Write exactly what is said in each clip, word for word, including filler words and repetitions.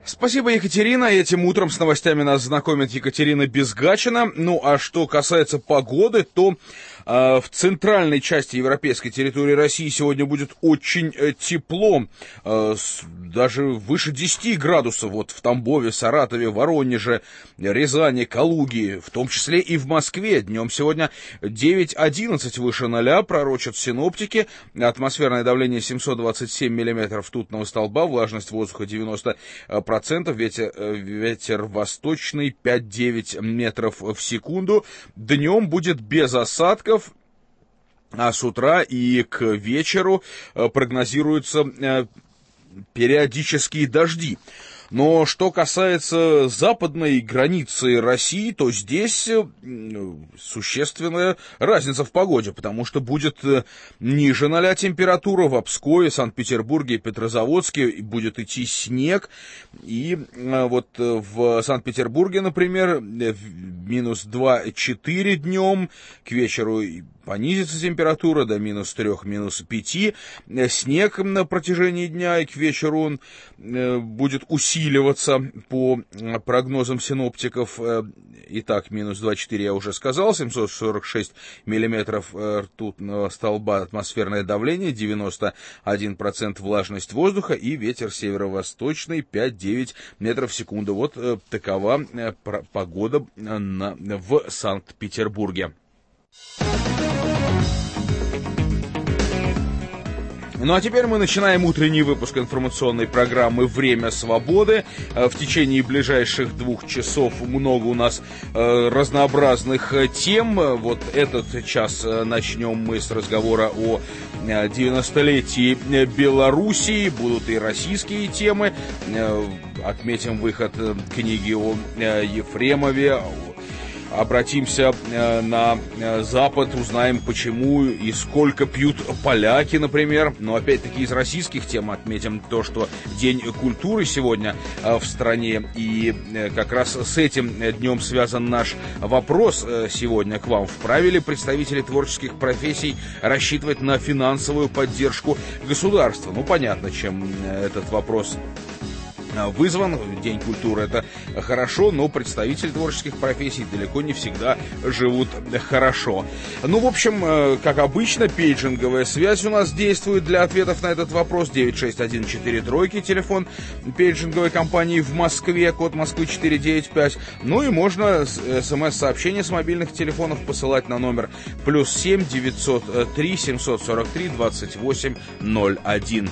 Спасибо, Екатерина. Этим утром с новостями нас знакомит Екатерина Безгачина. Ну, а что касается погоды, то э, в центральной части европейской территории России сегодня будет очень э, тепло. Э, с, даже выше десяти градусов. Вот в Тамбове, Саратове, Воронеже, Рязани, Калуге, в том числе и в Москве. Днем сегодня девять-одиннадцать выше ноля, пророчат синоптики. Атмосферное давление семьсот двадцать семь миллиметров ртутного столба, влажность воздуха девяносто процентов, ветер, ветер восточный пять-девять метров в секунду. Днем будет без осадков, а с утра и к вечеру прогнозируются периодические дожди. Но что касается западной границы России, то здесь существенная разница в погоде, потому что будет ниже ноля температура в Пскове, Санкт-Петербурге, Петрозаводске, будет идти снег. И вот в Санкт-Петербурге, например, минус два-четыре днем, к вечеру понизится температура до минус трех, минус пяти. Снег на протяжении дня и к вечеру он будет усиливаться по прогнозам синоптиков. Итак, минус два-четыре я уже сказал, семьсот сорок шесть миллиметров ртутного столба, атмосферное давление, девяносто один процент влажность воздуха и ветер северо-восточный пять-девять метров в секунду. Вот такова погода на, в Санкт-Петербурге. Ну а теперь мы начинаем утренний выпуск информационной программы «Время свободы». В течение ближайших двух часов много у нас э, разнообразных тем. Вот этот час начнем мы с разговора о девяностолетии Белоруссии. Будут и российские темы. Э, отметим выход книги о э, Ефремове. Обратимся э, на э, Запад, узнаем, почему и сколько пьют поляки, например. Но опять-таки из российских тем отметим то, что День культуры сегодня э, в стране. И э, как раз с этим днем связан наш вопрос э, сегодня к вам. Вправе ли представители творческих профессий рассчитывать на финансовую поддержку государства? Ну, понятно, чем э, этот вопрос вызван. День культуры — это хорошо, но представители творческих профессий далеко не всегда живут хорошо. Ну, в общем, как обычно, пейджинговая связь у нас действует для ответов на этот вопрос. девять шесть один четыре тройки, телефон пейджинговой компании в Москве, код Москвы четыре девять пять. Ну и можно смс-сообщения с мобильных телефонов посылать на номер плюс семь девятьсот три семьсот сорок три двадцать восемь ноль один.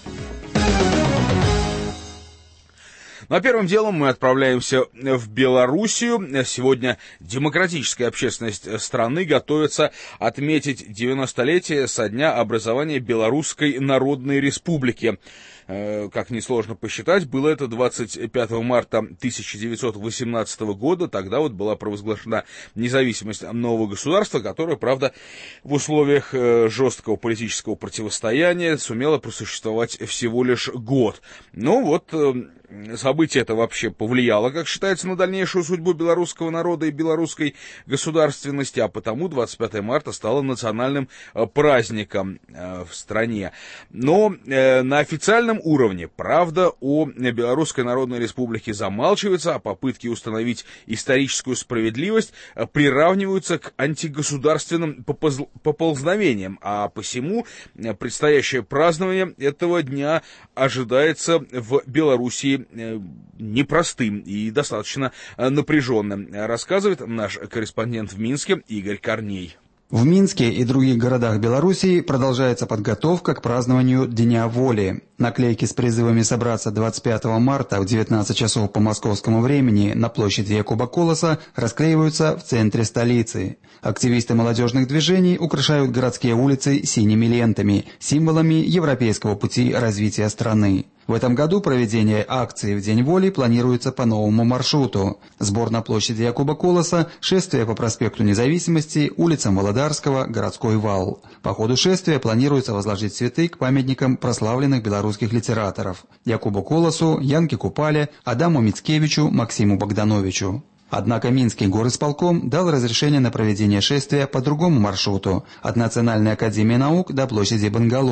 Ну а первым делом мы отправляемся в Белоруссию. Сегодня демократическая общественность страны готовится отметить девяностолетие со дня образования Белорусской Народной Республики. Как несложно посчитать, было это двадцать пятого марта тысяча девятьсот восемнадцатого года. Тогда вот была провозглашена независимость нового государства, которое, правда, в условиях жесткого политического противостояния сумело просуществовать всего лишь год. Но вот событие это вообще повлияло, как считается, на дальнейшую судьбу белорусского народа и белорусской государственности, а потому двадцать пятого марта стало национальным праздником в стране. Но на официальном уровне правда о Белорусской Народной Республике замалчивается, а попытки установить историческую справедливость приравниваются к антигосударственным поползновениям, а посему предстоящее празднование этого дня ожидается в Белоруссии непростым и достаточно напряженным, рассказывает наш корреспондент в Минске Игорь Корней. В Минске и других городах Белоруссии продолжается подготовка к празднованию Дня воли. Наклейки с призывами собраться двадцать пятого марта в девятнадцать часов по московскому времени на площади Якуба Колоса расклеиваются в центре столицы. Активисты молодежных движений украшают городские улицы синими лентами, символами европейского пути развития страны. В этом году проведение акции в День воли планируется по новому маршруту. Сбор на площади Якуба Колоса, шествие по проспекту Независимости, улицам Володарского, городской вал. По ходу шествия планируется возложить цветы к памятникам прославленных белорусских литераторов Якубу Колосу, Янке Купале, Адаму Мицкевичу, Максиму Богдановичу. Однако Минский горисполком дал разрешение на проведение шествия по другому маршруту – от Национальной академии наук до площади Бангалор.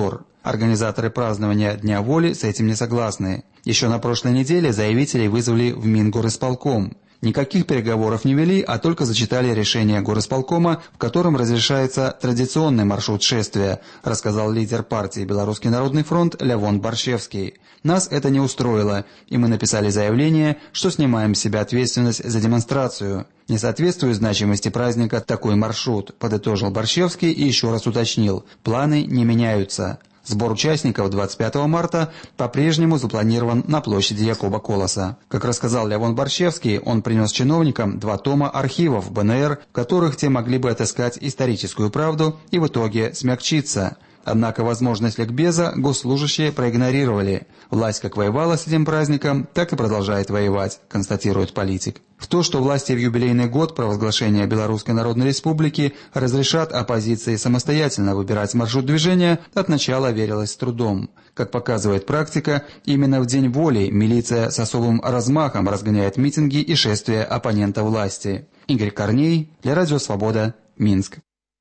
Организаторы празднования Дня воли с этим не согласны. Еще на прошлой неделе заявителей вызвали в Мингорисполком. Никаких переговоров не вели, а только зачитали решение горисполкома, в котором разрешается традиционный маршрут шествия, рассказал лидер партии «Белорусский народный фронт» Левон Борщевский. Нас это не устроило, и мы написали заявление, что снимаем с себя ответственность за демонстрацию. Не соответствует значимости праздника такой маршрут, подытожил Борщевский и еще раз уточнил: планы не меняются. Сбор участников двадцать пятого марта по-прежнему запланирован на площади Якоба Колоса. Как рассказал Левон Борщевский, он принес чиновникам два тома архивов бэ эн эр, в которых те могли бы отыскать историческую правду и в итоге смягчиться. Однако возможность ликбеза госслужащие проигнорировали. Власть как воевала с этим праздником, так и продолжает воевать, констатирует политик. В то, что власти в юбилейный год провозглашения Белорусской Народной Республики разрешат оппозиции самостоятельно выбирать маршрут движения, от начала верилось с трудом. Как показывает практика, именно в День воли милиция с особым размахом разгоняет митинги и шествия оппонента власти. Игорь Корней, для Радио Свобода, Минск.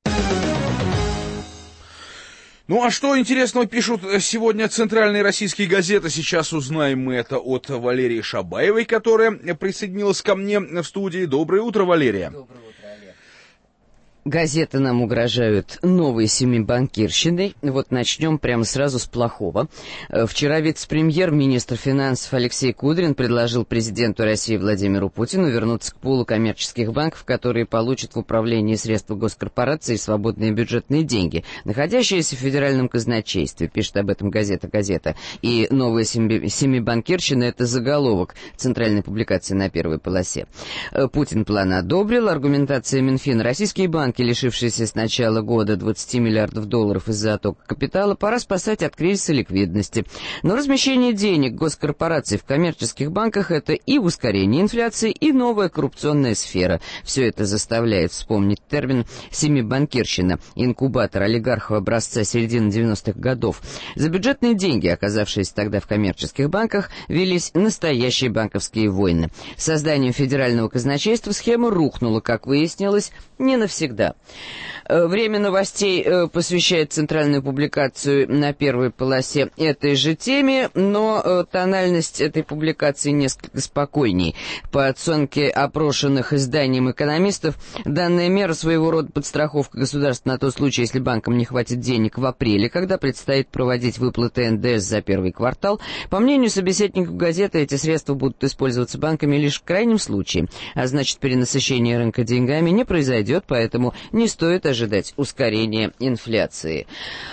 Ну а что интересного пишут сегодня центральные российские газеты? Сейчас узнаем мы это от Валерии Шабаевой, которая присоединилась ко мне в студии. Доброе утро, Валерия. Доброе утро, Олег. Газеты нам угрожают новой семибанкирщиной. Вот начнем прямо сразу с плохого. Вчера вице-премьер, министр финансов Алексей Кудрин предложил президенту России Владимиру Путину вернуться к пулу коммерческих банков, которые получат в управлении средства госкорпорации свободные бюджетные деньги, находящиеся в федеральном казначействе, пишет об этом газета «Газета». И новая семибанкирщина — это заголовок центральной публикации на первой полосе. Путин план одобрил. Аргументация Минфина: российские банки, лишившиеся с начала года двадцати миллиардов долларов из-за оттока капитала, пора спасать от кризиса ликвидности. Но размещение денег госкорпораций в коммерческих банках — это и ускорение инфляции, и новая коррупционная сфера. Все это заставляет вспомнить термин «семибанкирщина», инкубатор олигархов образца середины девяностых годов. За бюджетные деньги, оказавшиеся тогда в коммерческих банках, велись настоящие банковские войны. С созданием федерального казначейства схема рухнула, как выяснилось, не навсегда. Время новостей посвящает центральную публикацию на первой полосе этой же теме, но тональность этой публикации несколько спокойней. По оценке опрошенных изданием экономистов, данная мера своего рода подстраховка государства на тот случай, если банкам не хватит денег в апреле, когда предстоит проводить выплаты эн дэ эс за первый квартал. По мнению собеседников газеты, эти средства будут использоваться банками лишь в крайнем случае, а значит, перенасыщение рынка деньгами не произойдет, поэтому не стоит ожидать ускорения инфляции.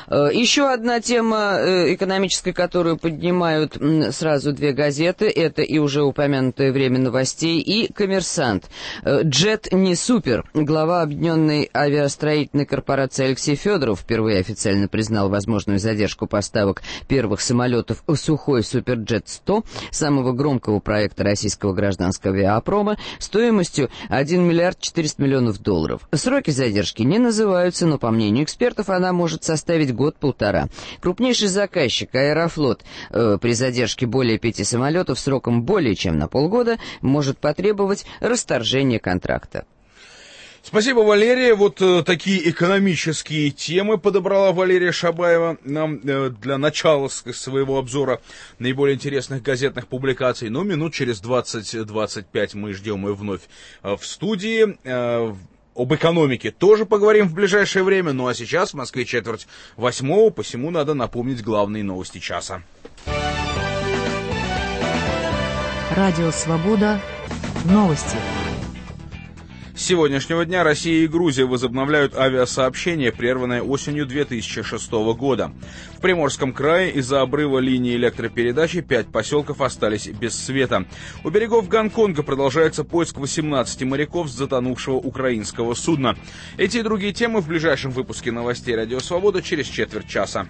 Еще одна тема экономическая, которую поднимают сразу две газеты, это и уже упомянутое «Время новостей» и «Коммерсант». Джет не супер. Глава Объединенной авиастроительной корпорации Алексей Федоров впервые официально признал возможную задержку поставок первых самолетов Сухой Суперджет сто, самого громкого проекта российского гражданского авиапрома, стоимостью один миллиард четыреста миллионов долларов. Сроки задержки не называются, но, по мнению экспертов, она может составить год-полтора. Крупнейший заказчик «Аэрофлот» э, при задержке более пяти самолетов сроком более чем на полгода может потребовать расторжения контракта. Спасибо, Валерия. Вот э, такие экономические темы подобрала Валерия Шабаева нам э, для начала своего обзора наиболее интересных газетных публикаций. Но минут через двадцать-двадцать пять мы ждем ее вновь э, в студии. Э, Об экономике тоже поговорим в ближайшее время. Ну а сейчас в Москве четверть восьмого, посему надо напомнить главные новости часа. Радио «Свобода». Новости. С сегодняшнего дня Россия и Грузия возобновляют авиасообщение, прерванное осенью две тысячи шестого года. В Приморском крае из-за обрыва линии электропередачи пять поселков остались без света. У берегов Гонконга продолжается поиск восемнадцати моряков с затонувшего украинского судна. Эти и другие темы в ближайшем выпуске новостей «Радио Свобода» через четверть часа.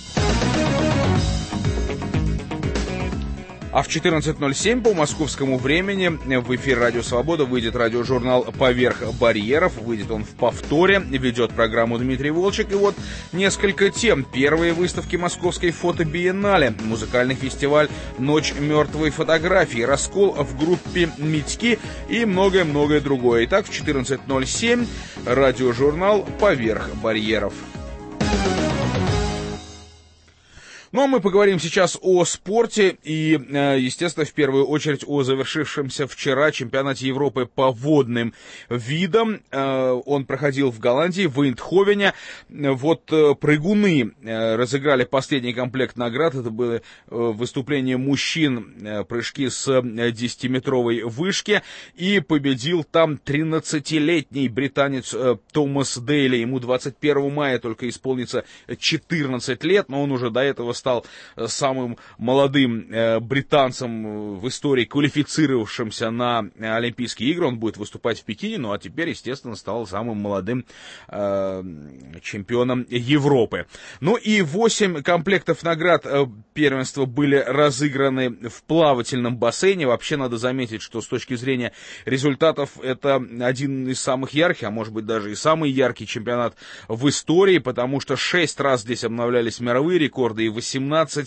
А в четырнадцать ноль семь по московскому времени в эфир «Радио Свобода» выйдет радиожурнал «Поверх барьеров». Выйдет он в повторе. Ведет программу Дмитрий Волчек. И вот несколько тем. Первые выставки Московской фотобиеннале, музыкальный фестиваль «Ночь мертвой фотографии», раскол в группе «Митьки» и многое-многое другое. Итак, в четырнадцать ноль семь радиожурнал «Поверх барьеров». Ну, а мы поговорим сейчас о спорте и, естественно, в первую очередь о завершившемся вчера чемпионате Европы по водным видам. Он проходил в Голландии, в Эйндховене. Вот прыгуны разыграли последний комплект наград. Это было выступление мужчин, прыжки с десятиметровой вышки. И победил там тринадцатилетний британец Томас Дейли. Ему двадцать первого мая только исполнится четырнадцать лет, но он уже до этого стал самым молодым э, британцем в истории, квалифицировавшимся на Олимпийские игры. Он будет выступать в Пекине, ну а теперь, естественно, стал самым молодым э, чемпионом Европы. Ну и восемь комплектов наград э, первенства были разыграны в плавательном бассейне. Вообще надо заметить, что с точки зрения результатов это один из самых ярких, а может быть даже и самый яркий чемпионат в истории, потому что шесть раз здесь обновлялись мировые рекорды и восемнадцать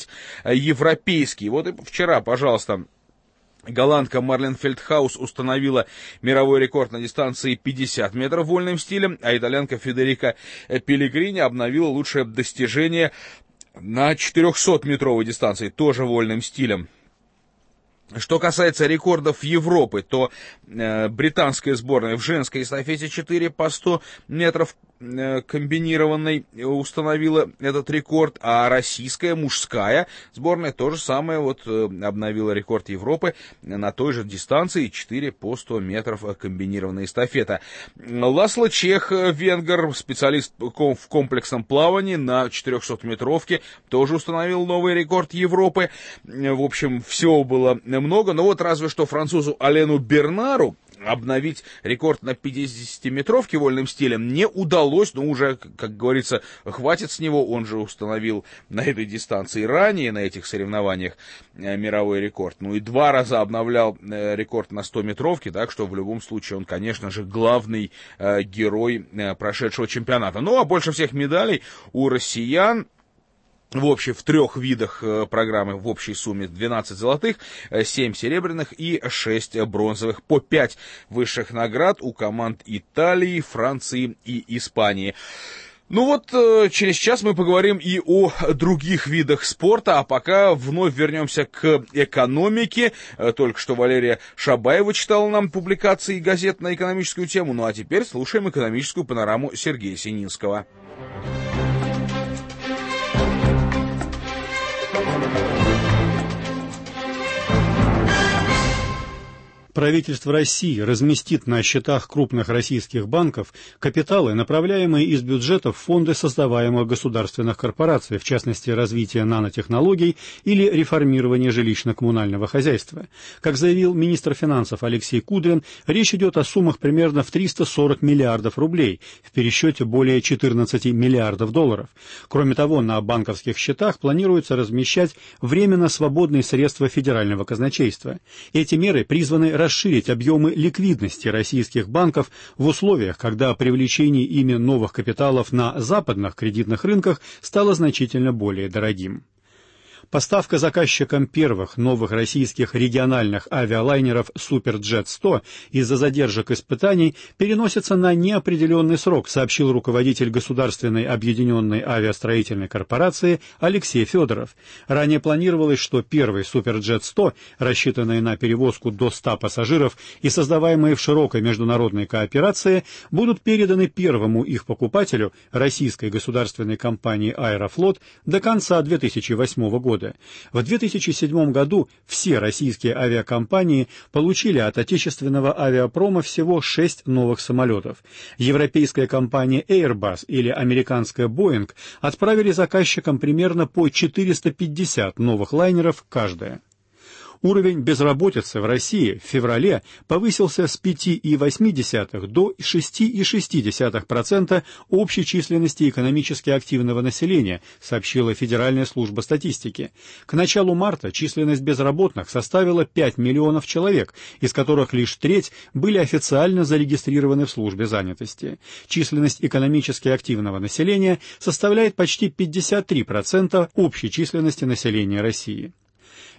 европейские. Вот и вчера, пожалуйста, голландка Марлен Фельдхаус установила мировой рекорд на дистанции пятьдесят метров вольным стилем, а итальянка Федерика Пеллегрини обновила лучшее достижение на четырехсотметровой дистанции, тоже вольным стилем. Что касается рекордов Европы, то э, британская сборная в женской эстафете четыре по сто метров э, комбинированной установила этот рекорд, а российская мужская сборная то же самое вот э, обновила рекорд Европы на той же дистанции четыре по сто метров комбинированная эстафета. Ласло Чех, венгер, специалист в комплексном плавании на четырехсотметровке, тоже установил новый рекорд Европы. В общем, все было много, но вот разве что французу Алену Бернару обновить рекорд на пятидесятиметровке вольным стилем не удалось, но уже, как говорится, хватит с него, он же установил на этой дистанции ранее, на этих соревнованиях, мировой рекорд. Ну и два раза обновлял рекорд на стометровке, так что в любом случае он, конечно же, главный герой прошедшего чемпионата. Ну а больше всех медалей у россиян. В общем, в трех видах программы в общей сумме двенадцать золотых, семь серебряных и шесть бронзовых. По пять высших наград у команд Италии, Франции и Испании. Ну вот, через час мы поговорим и о других видах спорта, а пока вновь вернемся к экономике. Только что Валерия Шабаева читала нам публикации газет на экономическую тему, ну а теперь слушаем экономическую панораму Сергея Сининского. Правительство России разместит на счетах крупных российских банков капиталы, направляемые из бюджета в фонды создаваемых государственных корпораций, в частности, развитие нанотехнологий или реформирование жилищно-коммунального хозяйства. Как заявил министр финансов Алексей Кудрин, речь идет о суммах примерно в триста сорок миллиардов рублей, в пересчете более четырнадцати миллиардов долларов. Кроме того, на банковских счетах планируется размещать временно свободные средства федерального казначейства. Эти меры призваны расширить объемы ликвидности российских банков в условиях, когда привлечение ими новых капиталов на западных кредитных рынках стало значительно более дорогим. Поставка заказчикам первых новых российских региональных авиалайнеров «Суперджет сто» из-за задержек испытаний переносится на неопределенный срок, сообщил руководитель Государственной объединенной авиастроительной корпорации Алексей Федоров. Ранее планировалось, что первый «Суперджет сто», рассчитанный на перевозку до ста пассажиров и создаваемые в широкой международной кооперации, будут переданы первому их покупателю, российской государственной компании «Аэрофлот», до конца две тысячи восьмого года. В две тысячи седьмом году все российские авиакомпании получили от отечественного авиапрома всего шесть новых самолетов. Европейская компания Airbus или американская Boeing отправили заказчикам примерно по четыреста пятьдесят новых лайнеров каждая. Уровень безработицы в России в феврале повысился с пяти целых восьми десятых до шести целых шести десятых процента общей численности экономически активного населения, сообщила Федеральная служба статистики. К началу марта численность безработных составила пять миллионов человек, из которых лишь треть были официально зарегистрированы в службе занятости. Численность экономически активного населения составляет почти пятьдесят три процента общей численности населения России.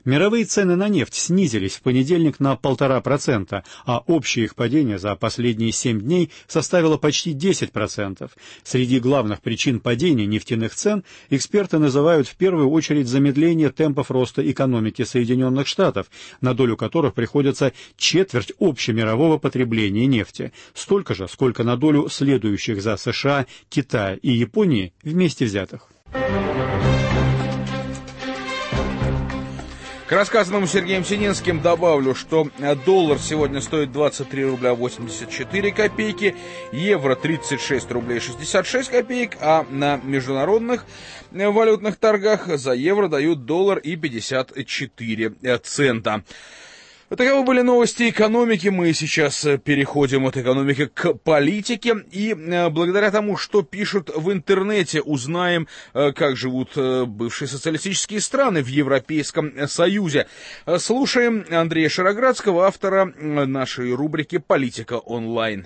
Мировые цены на нефть снизились в понедельник на полтора процента, а общее их падение за последние семь дней составило почти десять процентов. Среди главных причин падения нефтяных цен эксперты называют в первую очередь замедление темпов роста экономики Соединенных Штатов, на долю которых приходится четверть общемирового потребления нефти, столько же, сколько на долю следующих за США, Китая и Японии вместе взятых. К рассказанному Сергеем Сининским добавлю, что доллар сегодня стоит двадцать три рубля восемьдесят четыре копейки, евро тридцать шесть рублей шестьдесят шесть копеек, а на международных валютных торгах за евро дают доллар и пятьдесят четыре цента. Таковы были новости экономики. Мы сейчас переходим от экономики к политике. И благодаря тому, что пишут в интернете, узнаем, как живут бывшие социалистические страны в Европейском Союзе. Слушаем Андрея Шароградского, автора нашей рубрики «Политика онлайн».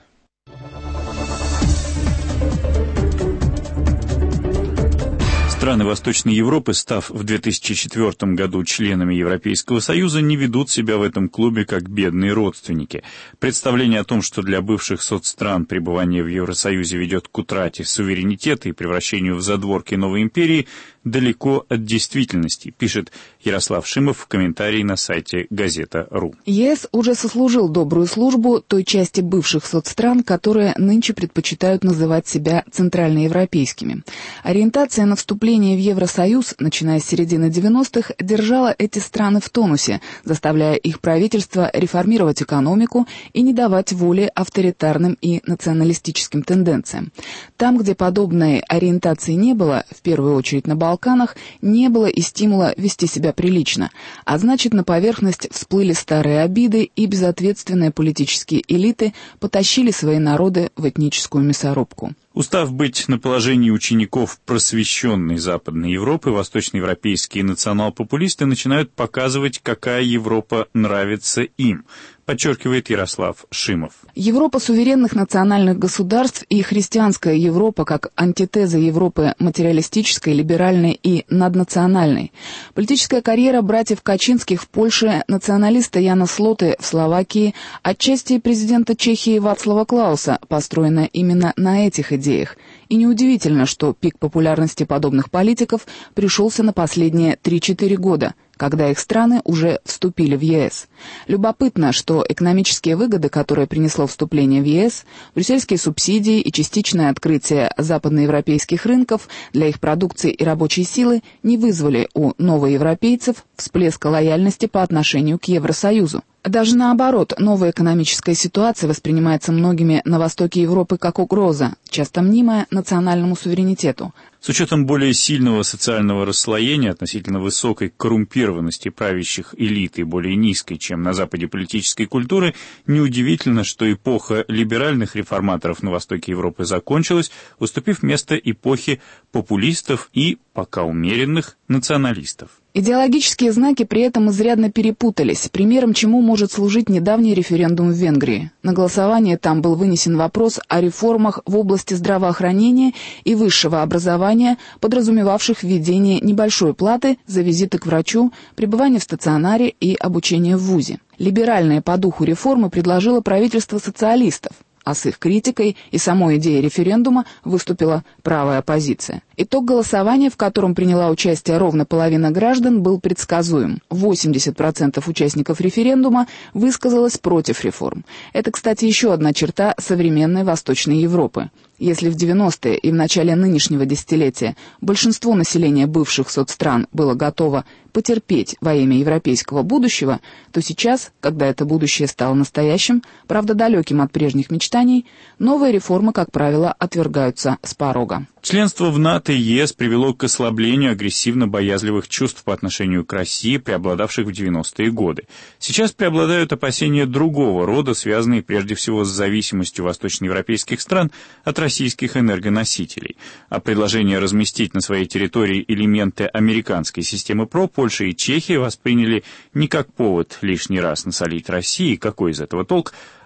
Страны Восточной Европы, став в две тысячи четвёртом году членами Европейского Союза, не ведут себя в этом клубе как бедные родственники. Представление о том, что для бывших соцстран пребывание в Евросоюзе ведет к утрате суверенитета и превращению в задворки новой империи, далеко от действительности, пишет Ярослав Шимов в комментарии на сайте газета точка ру. ЕС уже сослужил добрую службу той части бывших соцстран, которые нынче предпочитают называть себя центральноевропейскими. Ориентация на вступление в Евросоюз, начиная с середины девяностых, держала эти страны в тонусе, заставляя их правительство реформировать экономику и не давать воли авторитарным и националистическим тенденциям. Там, где подобной ориентации не было, в первую очередь на Балканах, Балканах не было и стимула вести себя прилично, а значит, на поверхность всплыли старые обиды, и безответственные политические элиты потащили свои народы в этническую мясорубку. Устав быть на положении учеников просвещенной Западной Европы, восточноевропейские национал-популисты начинают показывать, какая Европа нравится им, подчеркивает Ярослав Шимов. Европа суверенных национальных государств и христианская Европа как антитеза Европы материалистической, либеральной и наднациональной. Политическая карьера братьев Качинских в Польше, националиста Яна Слоты в Словакии, отчасти президента Чехии Вацлава Клауса, построена именно на этих идеях. идеях. И неудивительно, что пик популярности подобных политиков пришелся на последние три-четыре года, когда их страны уже вступили в ЕС. Любопытно, что экономические выгоды, которые принесло вступление в ЕС, брюссельские субсидии и частичное открытие западноевропейских рынков для их продукции и рабочей силы не вызвали у новоевропейцев всплеска лояльности по отношению к Евросоюзу. Даже наоборот, новая экономическая ситуация воспринимается многими на востоке Европы как угроза, часто мнимая национальному суверенитету. С учетом более сильного социального расслоения, относительно высокой коррумпированности правящих элит и более низкой, чем на Западе, политической культуры, неудивительно, что эпоха либеральных реформаторов на востоке Европы закончилась, уступив место эпохе популистов и, пока умеренных, националистов. Идеологические знаки при этом изрядно перепутались, примером чему может служить недавний референдум в Венгрии. На голосование там был вынесен вопрос о реформах в области здравоохранения и высшего образования, подразумевавших введение небольшой платы за визиты к врачу, пребывание в стационаре и обучение в вузе. Либеральные по духу реформы предложило правительство социалистов, а с их критикой и самой идеей референдума выступила правая оппозиция. Итог голосования, в котором приняла участие ровно половина граждан, был предсказуем. восемьдесят процентов участников референдума высказалось против реформ. Это, кстати, еще одна черта современной Восточной Европы. Если в девяностые и в начале нынешнего десятилетия большинство населения бывших соцстран было готово потерпеть во имя европейского будущего, то сейчас, когда это будущее стало настоящим, правда далеким от прежних мечтаний, новые реформы, как правило, отвергаются с порога. Членство в НАТО и ЕС привело к ослаблению агрессивно-боязливых чувств по отношению к России, преобладавших в девяностые годы. Сейчас преобладают опасения другого рода, связанные прежде всего с зависимостью восточноевропейских стран от российских энергоносителей. А предложение разместить на своей территории элементы американской системы ПРО Польша и Чехия восприняли не как повод лишний раз насолить России, какой из этого толк,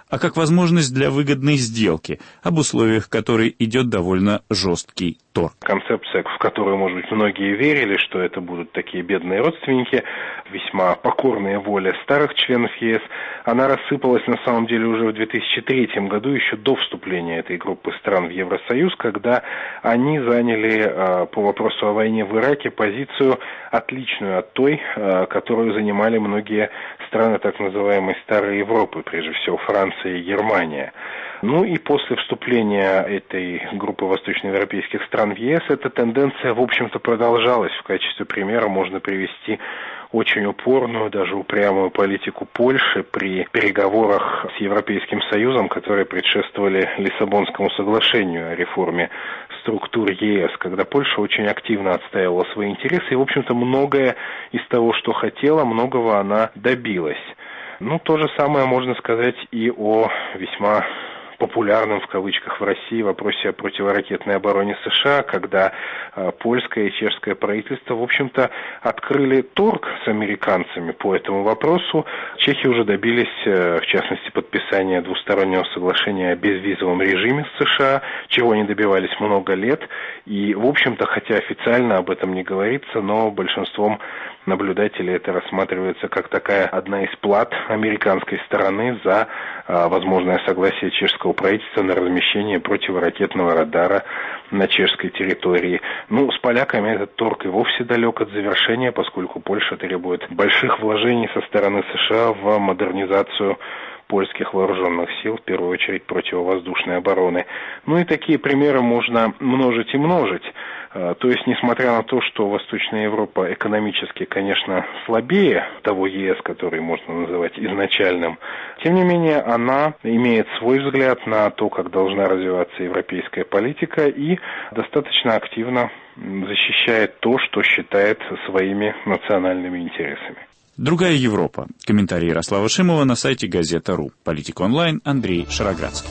а как возможность для выгодной сделки, об условиях которой идет довольно жесткий торг. Концепция, в которую, может быть, многие верили, что это будут такие бедные родственники, весьма покорные воле старых членов ЕС, она рассыпалась на самом деле уже в две тысячи третьем году, еще до вступления этой группы стран в Евросоюз, когда они заняли э, по вопросу о войне в Ираке позицию отличную от той, э, которую занимали многие страны так называемой Старой Европы, прежде всего Франция и Германия. Ну и после вступления этой группы восточноевропейских стран в ЕС эта тенденция, в общем-то, продолжалась. В качестве примера можно привести очень упорную, даже упрямую политику Польши при переговорах с Европейским Союзом, которые предшествовали Лиссабонскому соглашению о реформе структур ЕС, когда Польша очень активно отстаивала свои интересы, и, в общем-то, многое из того, что хотела, многого она добилась. Ну, то же самое можно сказать и о весьма популярном в кавычках в России вопросе о противоракетной обороне США, когда э, польское и чешское правительство, в общем-то, открыли торг с американцами по этому вопросу. Чехи уже добились, э, в частности, подписания двустороннего соглашения о безвизовом режиме с США, чего они добивались много лет. И, в общем-то, хотя официально об этом не говорится, но большинством наблюдателей это рассматривается как такая одна из плат американской стороны за э, возможное согласие чешского правительства на размещение противоракетного радара на чешской территории. Ну, с поляками этот торг и вовсе далек от завершения, поскольку Польша требует больших вложений со стороны США в модернизацию польских вооруженных сил, в первую очередь противовоздушной обороны. Ну и такие примеры можно множить и множить. То есть, несмотря на то, что Восточная Европа экономически, конечно, слабее того ЕС, который можно называть изначальным, тем не менее она имеет свой взгляд на то, как должна развиваться европейская политика, и достаточно активно защищает то, что считает своими национальными интересами. Другая Европа. Комментарий Ярослава Шимова на сайте газета.ру. Политика онлайн. Андрей Шароградский.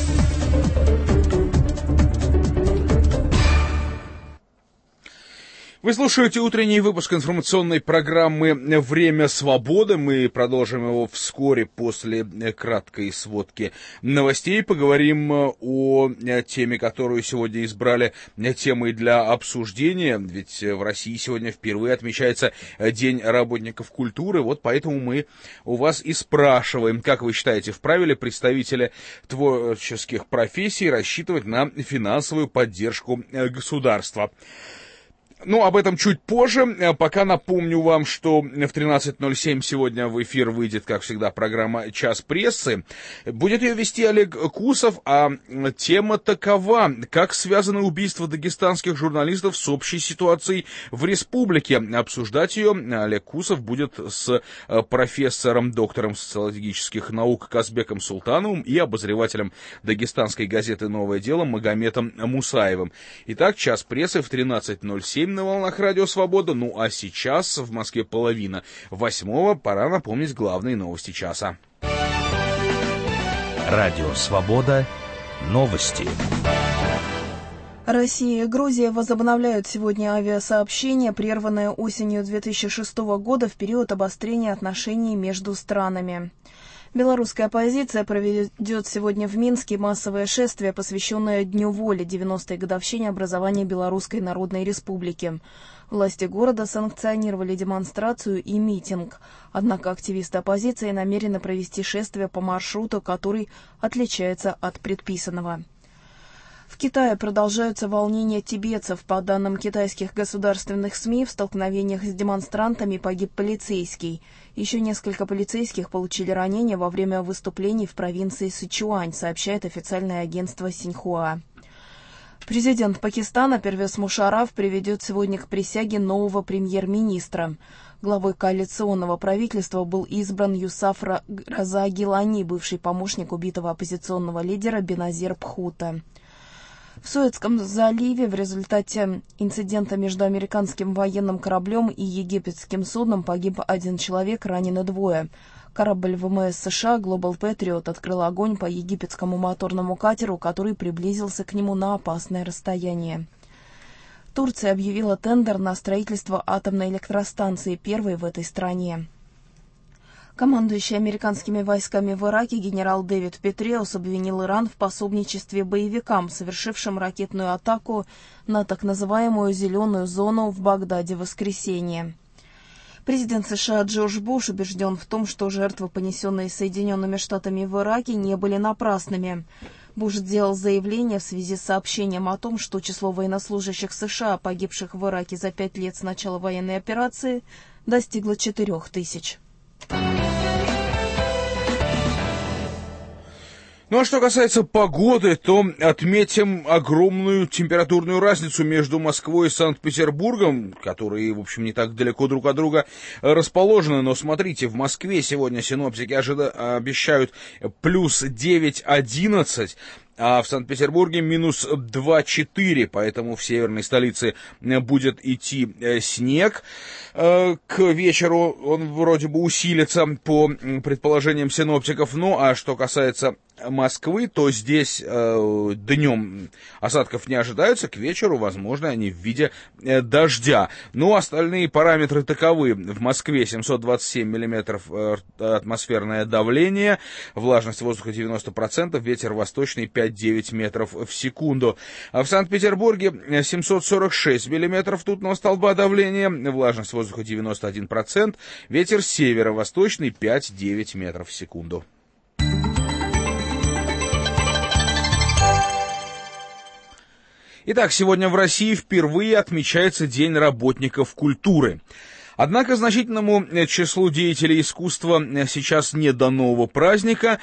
Вы слушаете утренний выпуск информационной программы «Время свободы». Мы продолжим его вскоре после краткой сводки новостей. Поговорим о теме, которую сегодня избрали темой для обсуждения. Ведь в России сегодня впервые отмечается День работников культуры. Вот поэтому мы у вас и спрашиваем, как вы считаете, вправе ли представители творческих профессий рассчитывать на финансовую поддержку государства? Ну, об этом чуть позже. Пока напомню вам, что в тринадцать ноль семь сегодня в эфир выйдет, как всегда, программа «Час прессы». Будет ее вести Олег Кусов, а тема такова: как связаны убийства дагестанских журналистов с общей ситуацией в республике. Обсуждать ее Олег Кусов будет с профессором, доктором социологических наук Казбеком Султановым и обозревателем дагестанской газеты «Новое дело» Магометом Мусаевым. Итак, «Час прессы» в тринадцать ноль семь на волнах Радио Свобода. Ну а сейчас в Москве половина восьмого. Пора напомнить главные новости часа. Радио Свобода. Новости. Россия и Грузия возобновляют сегодня авиасообщение, прерванное осенью две тысячи шестого года в период обострения отношений между странами. Белорусская оппозиция проведет сегодня в Минске массовое шествие, посвященное Дню воли, девяностой годовщине образования Белорусской Народной Республики. Власти города санкционировали демонстрацию и митинг. Однако активисты оппозиции намерены провести шествие по маршруту, который отличается от предписанного. В Китае продолжаются волнения тибетцев. По данным китайских государственных СМИ, в столкновениях с демонстрантами погиб полицейский. Еще несколько полицейских получили ранения во время выступлений в провинции Сычуань, сообщает официальное агентство Синьхуа. Президент Пакистана Первез Мушарраф приведет сегодня к присяге нового премьер-министра. Главой коалиционного правительства был избран Юсаф Раза Гилани, бывший помощник убитого оппозиционного лидера Беназир Бхутто. В Суэцком заливе в результате инцидента между американским военным кораблем и египетским судном погиб один человек, ранены двое. Корабль ВМС США Global Patriot открыл огонь по египетскому моторному катеру, который приблизился к нему на опасное расстояние. Турция объявила тендер на строительство атомной электростанции, первой в этой стране. Командующий американскими войсками в Ираке генерал Дэвид Петреус обвинил Иран в пособничестве боевикам, совершившим ракетную атаку на так называемую «зеленую зону» в Багдаде в воскресенье. Президент США Джордж Буш убежден в том, что жертвы, понесенные Соединенными Штатами в Ираке, не были напрасными. Буш сделал заявление в связи с сообщением о том, что число военнослужащих США, погибших в Ираке за пять лет с начала военной операции, достигло четырех тысяч. Ну а что касается погоды, то отметим огромную температурную разницу между Москвой и Санкт-Петербургом, которые, в общем, не так далеко друг от друга расположены. Но смотрите, в Москве сегодня синоптики ожида- обещают плюс девять-одиннадцать, а в Санкт-Петербурге минус два-четыре, поэтому в северной столице будет идти снег. К вечеру он вроде бы усилится, по предположениям синоптиков. Ну, а что касается Москвы, то здесь э, днем осадков не ожидаются, к вечеру, возможно, они в виде э, дождя. Ну, остальные параметры таковы. В Москве семьсот двадцать семь миллиметров э, атмосферное давление, влажность воздуха девяносто процентов, ветер восточный пять-девять метров в секунду. А в Санкт-Петербурге семьсот сорок шесть миллиметров ртутного столба давления, влажность воздуха девяносто один процент, ветер северо-восточный пять-девять метров в секунду. Итак, сегодня в России впервые отмечается День работников культуры. Однако значительному числу деятелей искусства сейчас не до нового праздника,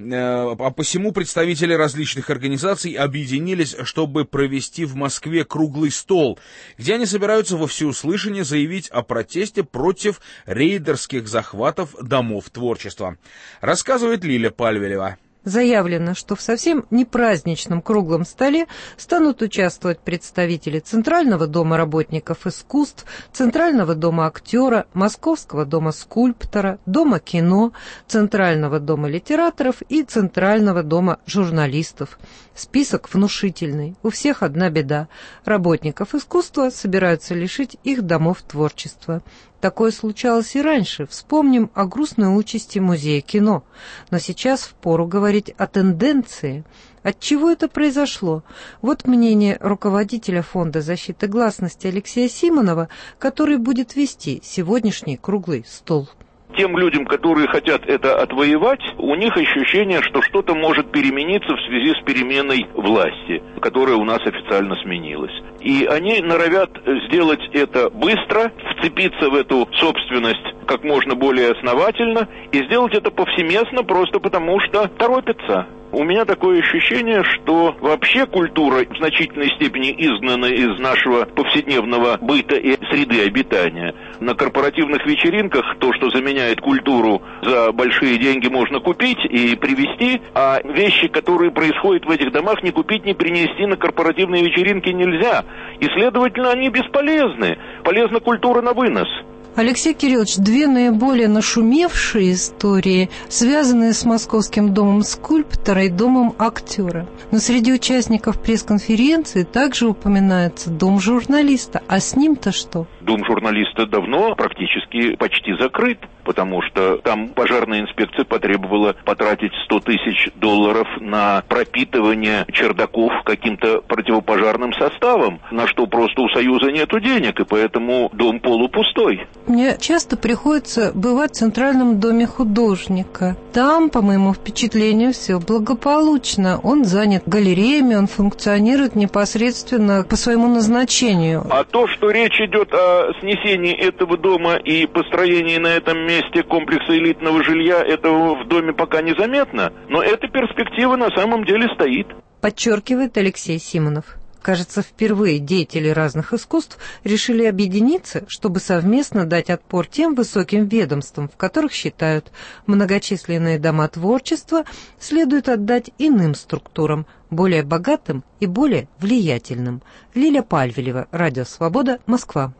а посему представители различных организаций объединились, чтобы провести в Москве круглый стол, где они собираются во всеуслышание заявить о протесте против рейдерских захватов домов творчества. Рассказывает Лиля Пальвелева. Заявлено, что в совсем не праздничном круглом столе станут участвовать представители Центрального дома работников искусств, Центрального дома актера, Московского дома скульптора, Дома кино, Центрального дома литераторов и Центрального дома журналистов. Список внушительный. У всех одна беда. Работников искусства собираются лишить их домов творчества. Такое случалось и раньше. Вспомним о грустной участи музея кино. Но сейчас впору говорить о тенденции. Отчего это произошло? Вот мнение руководителя Фонда защиты гласности Алексея Симонова, который будет вести сегодняшний круглый стол. Тем людям, которые хотят это отвоевать, у них ощущение, что что-то может перемениться в связи с переменой власти, которая у нас официально сменилась. И они норовят сделать это быстро, вцепиться в эту собственность как можно более основательно и сделать это повсеместно просто потому, что торопятся. У меня такое ощущение, что вообще культура в значительной степени изгнана из нашего повседневного быта и среды обитания. На корпоративных вечеринках то, что заменяет культуру, за большие деньги можно купить и привезти, а вещи, которые происходят в этих домах, ни купить, ни принести на корпоративные вечеринки нельзя. И, следовательно, они бесполезны. Полезна культура на вынос. Алексей Кириллович, две наиболее нашумевшие истории, связанные с Московским домом скульптора и домом актера. Но среди участников пресс-конференции также упоминается дом журналиста. А с ним-то что? Дом журналиста давно практически почти закрыт, потому что там пожарная инспекция потребовала потратить сто тысяч долларов на пропитывание чердаков каким-то противопожарным составом, на что просто у Союза нету денег, и поэтому дом полупустой. Мне часто приходится бывать в Центральном доме художника. Там, по моему впечатлению, все благополучно. Он занят галереями, он функционирует непосредственно по своему назначению. А то, что речь идет о снесении этого дома и построении на этом месте комплекса элитного жилья, этого в доме пока незаметно, но эта перспектива на самом деле стоит. Подчеркивает Алексей Симонов. Кажется, впервые деятели разных искусств решили объединиться, чтобы совместно дать отпор тем высоким ведомствам, в которых считают, многочисленные дома творчества следует отдать иным структурам, более богатым и более влиятельным. Лиля Пальвелева, Радио Свобода, Москва.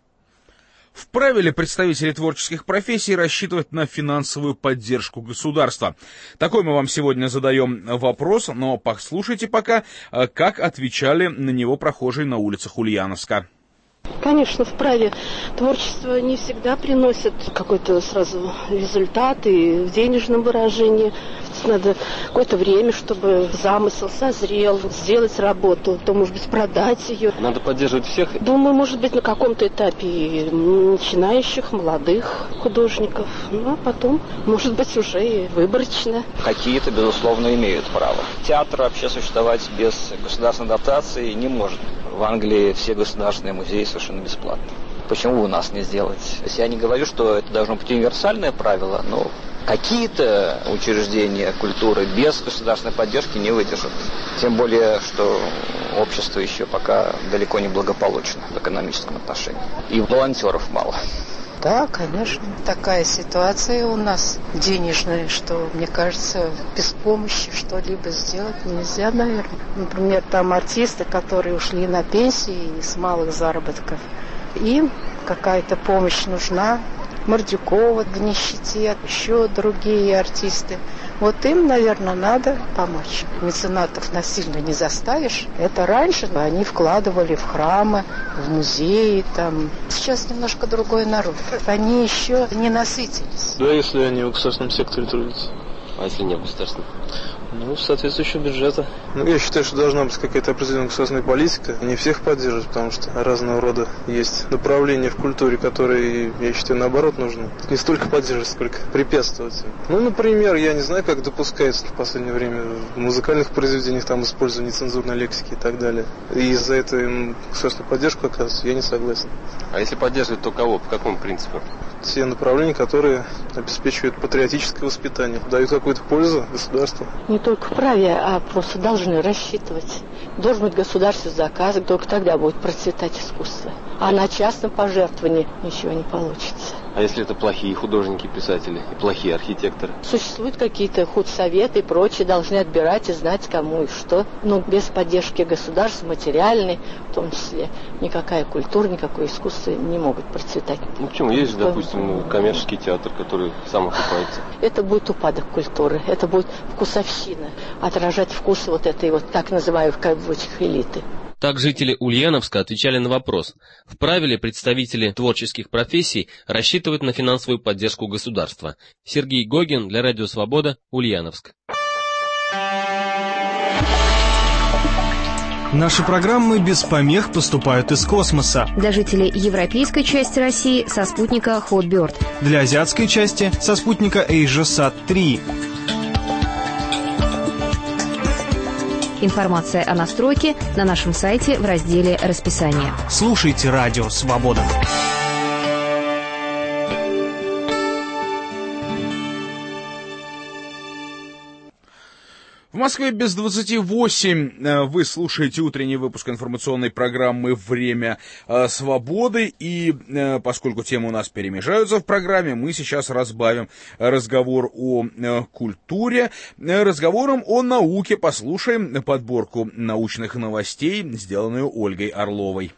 Вправе ли представители творческих профессий рассчитывать на финансовую поддержку государства? Такой мы вам сегодня задаем вопрос, но послушайте пока, как отвечали на него прохожие на улицах Ульяновска. Конечно, вправе. Творчество не всегда приносит какой-то сразу результат и в денежном выражении. Надо какое-то время, чтобы замысел созрел, сделать работу, то, может быть, продать ее. Надо поддерживать всех? Думаю, может быть, на каком-то этапе начинающих, молодых художников. Ну, а потом, может быть, уже и выборочно. Какие-то, безусловно, имеют право. Театр вообще существовать без государственной дотации не может. В Англии все государственные музеи совершенно бесплатны. Почему у нас не сделать? То есть я не говорю, что это должно быть универсальное правило, но какие-то учреждения культуры без государственной поддержки не выдержат. Тем более, что общество еще пока далеко не благополучно в экономическом отношении. И волонтеров мало. Да, конечно. Такая ситуация у нас денежная, что, мне кажется, без помощи что-либо сделать нельзя, наверное. Например, там артисты, которые ушли на пенсии с малых заработков, им какая-то помощь нужна. Мордюкова в нищете, еще другие артисты. Вот им, наверное, надо помочь. Меценатов насильно не заставишь. Это раньше они вкладывали в храмы, в музеи. Там. Сейчас немножко другой народ. Они еще не насытились. Да, если они в государственном секторе трудятся. А если не в государственном? Ну, соответствующего бюджета. Ну, я считаю, что должна быть какая-то определенная государственная политика. Не всех поддерживать, потому что разного рода есть направления в культуре, которые, я считаю, наоборот нужны. Не столько поддерживать, сколько препятствовать. Ну, например, я не знаю, как допускается в последнее время в музыкальных произведениях там использование нецензурной лексики и так далее. И из-за этого им государственную поддержку оказывается, я не согласен. А если поддерживать, то кого? По какому принципу? Те направления, которые обеспечивают патриотическое воспитание, дают какую-то пользу государству. Не только вправе, а просто должны рассчитывать. Должен быть государственный заказ, только тогда будет процветать искусство. А на частном пожертвовании ничего не получится. А если это плохие художники, писатели и плохие архитекторы? Существуют какие-то худсоветы и прочие, должны отбирать и знать, кому и что. Но без поддержки государства, материальной, в том числе, никакая культура, никакое искусство не могут процветать. Ну почему? Есть, допустим, коммерческий театр, который сам окупается. Это будет упадок культуры, это будет вкусовщина, отражать вкусы вот этой вот так называемой в кавычках элиты. Так жители Ульяновска отвечали на вопрос, вправе ли представители творческих профессий рассчитывать на финансовую поддержку государства. Сергей Гогин для Радио Свобода, Ульяновск. Наши программы без помех поступают из космоса. Для жителей европейской части России со спутника Hotbird. Для азиатской части со спутника AsiaSat три. Информация о настройке на нашем сайте в разделе «Расписание». Слушайте Радио Свобода. В Москве без двадцати восемь. Вы слушаете утренний выпуск информационной программы «Время свободы». И поскольку темы у нас перемежаются в программе, мы сейчас разбавим разговор о культуре разговором о науке. Послушаем подборку научных новостей, сделанную Ольгой Орловой.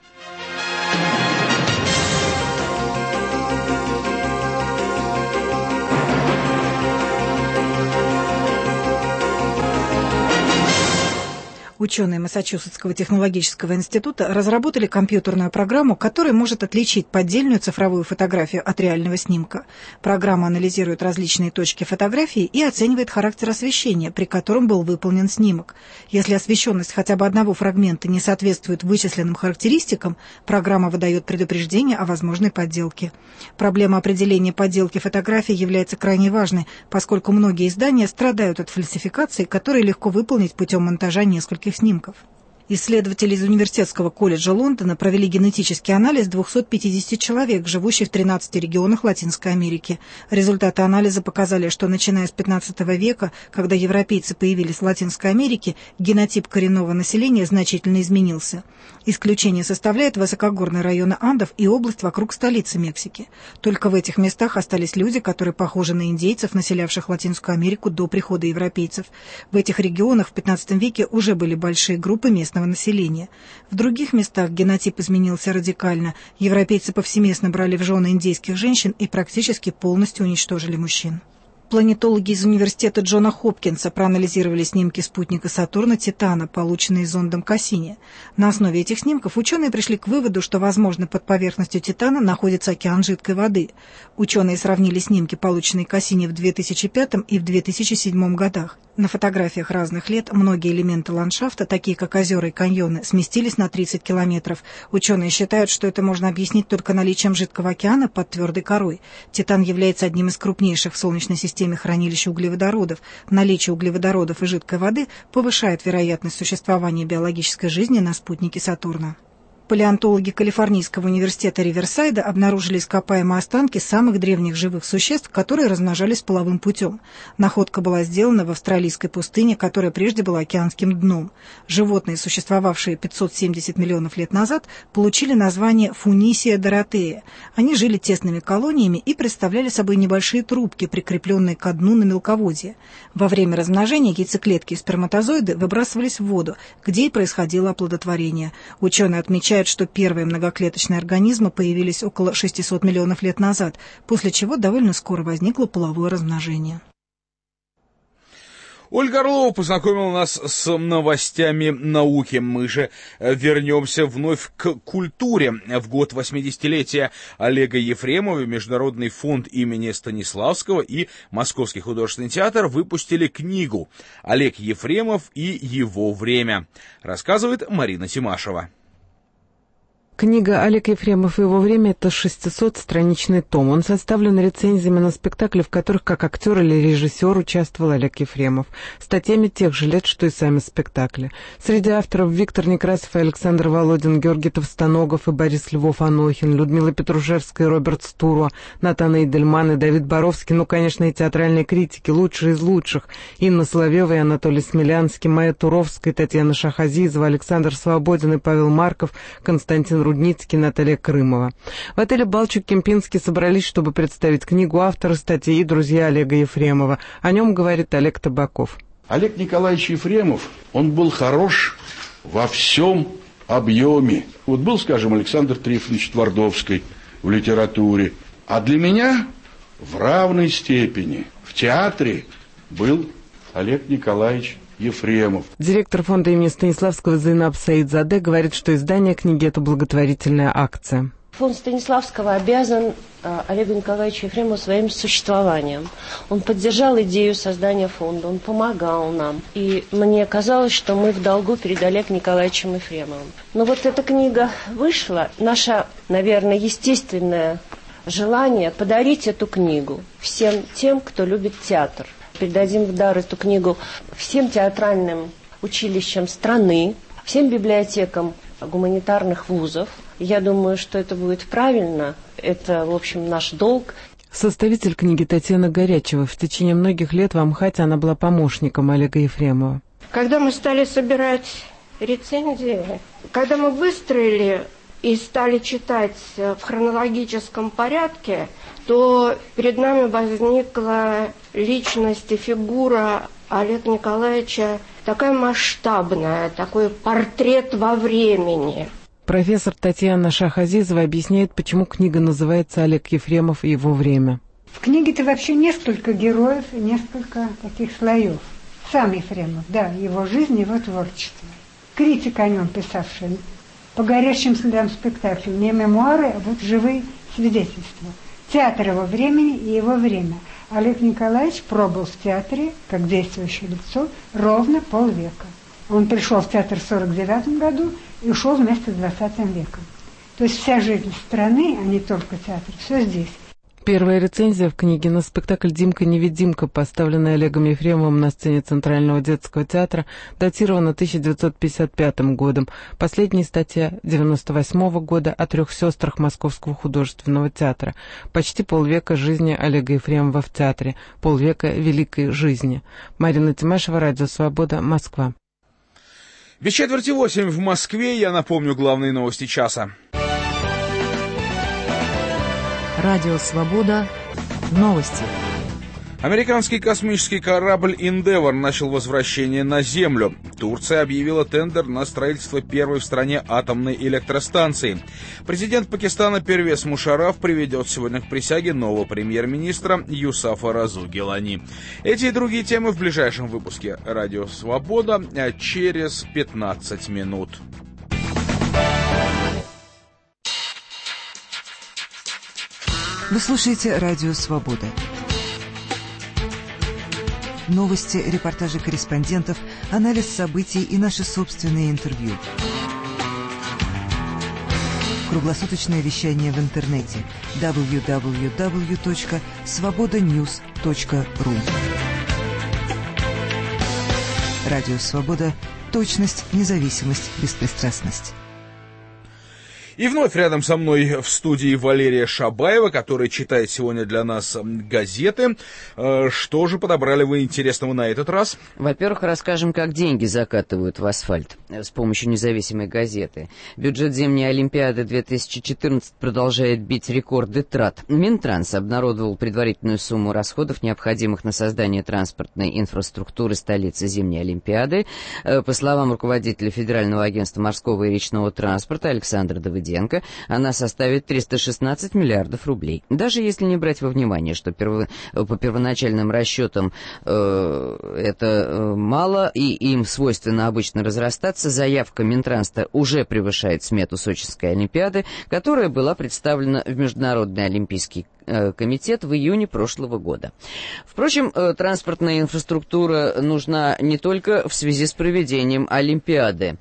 Ученые Массачусетского технологического института разработали компьютерную программу, которая может отличить поддельную цифровую фотографию от реального снимка. Программа анализирует различные точки фотографии и оценивает характер освещения, при котором был выполнен снимок. Если освещенность хотя бы одного фрагмента не соответствует вычисленным характеристикам, программа выдает предупреждение о возможной подделке. Проблема определения подделки фотографий является крайне важной, поскольку многие издания страдают от фальсификаций, которые легко выполнить путем монтажа нескольких снимков. Исследователи из Университетского колледжа Лондона провели генетический анализ двухсот пятидесяти человек, живущих в тринадцати регионах Латинской Америки. Результаты анализа показали, что начиная с пятнадцатого века, когда европейцы появились в Латинской Америке, генотип коренного населения значительно изменился. Исключение составляет высокогорные районы Андов и область вокруг столицы Мексики. Только в этих местах остались люди, которые похожи на индейцев, населявших Латинскую Америку до прихода европейцев. В этих регионах в пятнадцатом веке уже были большие группы местного населения. В других местах генотип изменился радикально. Европейцы повсеместно брали в жены индейских женщин и практически полностью уничтожили мужчин. Планетологи из университета Джона Хопкинса проанализировали снимки спутника Сатурна Титана, полученные зондом Кассини. На основе этих снимков ученые пришли к выводу, что, возможно, под поверхностью Титана находится океан жидкой воды. Ученые сравнили снимки, полученные Кассини в две тысячи пятом и в две тысячи седьмом годах. На фотографиях разных лет многие элементы ландшафта, такие как озера и каньоны, сместились на тридцать километров. Ученые считают, что это можно объяснить только наличием жидкого океана под твердой корой. Титан является одним из крупнейших в Солнечной системе хранилища углеводородов. Наличие углеводородов и жидкой воды повышает вероятность существования биологической жизни на спутнике Сатурна. Палеонтологи Калифорнийского университета Риверсайда обнаружили ископаемые останки самых древних живых существ, которые размножались половым путем. Находка была сделана в австралийской пустыне, которая прежде была океанским дном. Животные, существовавшие пятьсот семьдесят миллионов лет назад, получили название Фунисия доротея. Они жили тесными колониями и представляли собой небольшие трубки, прикрепленные ко дну на мелководье. Во время размножения яйцеклетки и сперматозоиды выбрасывались в воду, где и происходило оплодотворение. Ученые отмечают, что первые многоклеточные организмы появились около шестисот миллионов лет назад, после чего довольно скоро возникло половое размножение. Ольга Орлова познакомила нас с новостями науки. Мы же вернемся вновь к культуре. В год восьмидесятилетия Олега Ефремова Международный фонд имени Станиславского и Московский художественный театр выпустили книгу «Олег Ефремов и его время». Рассказывает Марина Тимашева. Книга «Олег Ефремов и его время» — это шестисотстраничный том. Он составлен рецензиями на спектакли, в которых как актер или режиссер участвовал Олег Ефремов, статьями тех же лет, что и сами спектакли. Среди авторов Виктор Некрасов и Александр Володин, Георгий Товстоногов и Борис Львов-Анохин, Людмила Петрушевская и Роберт Стуро, Натан Эйдельман и Давид Боровский, ну, конечно, и театральные критики, лучшие из лучших: Инна Соловьева и Анатолий Смелянский, Майя Туровская, Татьяна Шахазизова, Александр Свободин и Павел Марков, Константин Рудницкий, Наталья Крымова. В отеле «Балчук-Кемпинский» собрались, чтобы представить книгу автора статьи и друзья Олега Ефремова. О нем говорит Олег Табаков. Олег Николаевич Ефремов, он был хорош во всем объеме. Вот был, скажем, Александр Трифонович Твардовский в литературе, а для меня в равной степени в театре был Олег Николаевич Ефремов. Директор фонда имени Станиславского Зайнаб Саидзаде говорит, что издание книги — это благотворительная акция. Фонд Станиславского обязан Олегу Николаевичу Ефремову своим существованием. Он поддержал идею создания фонда, он помогал нам. И мне казалось, что мы в долгу перед Олегом Николаевичем Ефремовым. Но вот эта книга вышла, наше, наверное, естественное желание подарить эту книгу всем тем, кто любит театр. Передадим в дар эту книгу всем театральным училищам страны, всем библиотекам гуманитарных вузов. Я думаю, что это будет правильно. Это, в общем, наш долг. Составитель книги Татьяна Горячева. В течение многих лет в Амхате она была помощником Олега Ефремова. Когда мы стали собирать рецензии, когда мы выстроили и стали читать в хронологическом порядке, то перед нами возникла личность и фигура Олега Николаевича такая масштабная, такой портрет во времени. Профессор Татьяна Шахазизова объясняет, почему книга называется «Олег Ефремов и его время». В книге-то вообще несколько героев и несколько таких слоев. Сам Ефремов, да, его жизнь, его творчество. Критик о нем писавший по горящим следам спектакля. Не мемуары, а вот живые свидетельства. Театр его времени и его время. Олег Николаевич пробыл в театре, как действующее лицо, ровно полвека. Он пришел в театр в сорок девятом году и ушел вместе с двадцатым веком. То есть вся жизнь страны, а не только театр, все здесь. Первая рецензия в книге на спектакль «Димка-невидимка», поставленный Олегом Ефремовым на сцене Центрального детского театра, датирована тысяча девятьсот пятьдесят пятым годом. Последняя статья девяносто восьмого года о трех сестрах Московского художественного театра. Почти полвека жизни Олега Ефремова в театре, полвека великой жизни. Марина Тимашева, Радио Свобода, Москва. Без четверти восемь в Москве. Я напомню главные новости часа. Радио «Свобода». Новости. Американский космический корабль «Эндевор» начал возвращение на Землю. Турция объявила тендер на строительство первой в стране атомной электростанции. Президент Пакистана Первез Мушарраф приведет сегодня к присяге нового премьер-министра Юсафа Разу Гилани. Эти и другие темы в ближайшем выпуске «Радио Свобода» через пятнадцать минут. Вы слушаете «Радио Свобода». Новости, репортажи корреспондентов, анализ событий и наши собственные интервью. Круглосуточное вещание в интернете дабл ю дабл ю дабл ю точка свобода ньюс точка ру. Радио Свобода. Точность, независимость, беспристрастность. И вновь рядом со мной в студии Валерия Шабаева, которая читает сегодня для нас газеты. Что же подобрали вы интересного на этот раз? Во-первых, расскажем, как деньги закатывают в асфальт с помощью независимой газеты. Бюджет зимней Олимпиады две тысячи четырнадцать продолжает бить рекорды трат. Минтранс обнародовал предварительную сумму расходов, необходимых на создание транспортной инфраструктуры столицы зимней Олимпиады. По словам руководителя Федерального агентства морского и речного транспорта Александра Давыденко, она составит триста шестнадцать миллиардов рублей. Даже если не брать во внимание, что перво, по первоначальным расчетам э, это э, мало, и им свойственно обычно разрастаться, заявка Минтранса уже превышает смету Сочинской Олимпиады, которая была представлена в Международный олимпийский комитет в июне прошлого года. Впрочем, транспортная инфраструктура нужна не только в связи с проведением Олимпиады.